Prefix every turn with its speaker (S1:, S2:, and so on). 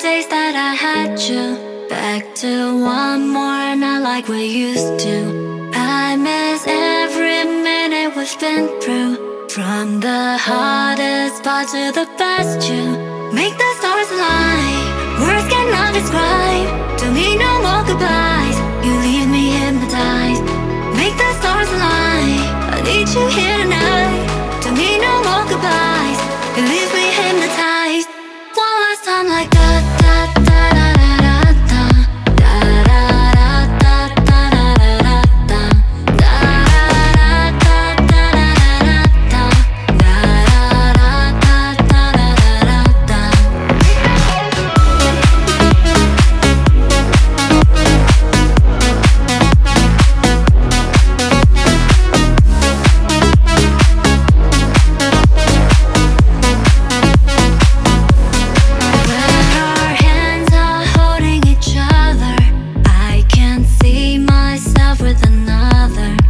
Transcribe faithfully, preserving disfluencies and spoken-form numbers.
S1: days that I had you. Back to one more night like we used to. I miss every minute we've been through. From the hardest part to the best you make the stars align. Words cannot describe. To me no more goodbyes. You leave me hypnotized. Make the stars align. I need you here tonight. To me no more goodbyes. You leave me hypnotized. One last time like that, that, that, da, da, da, da, da, da, da, da, with another.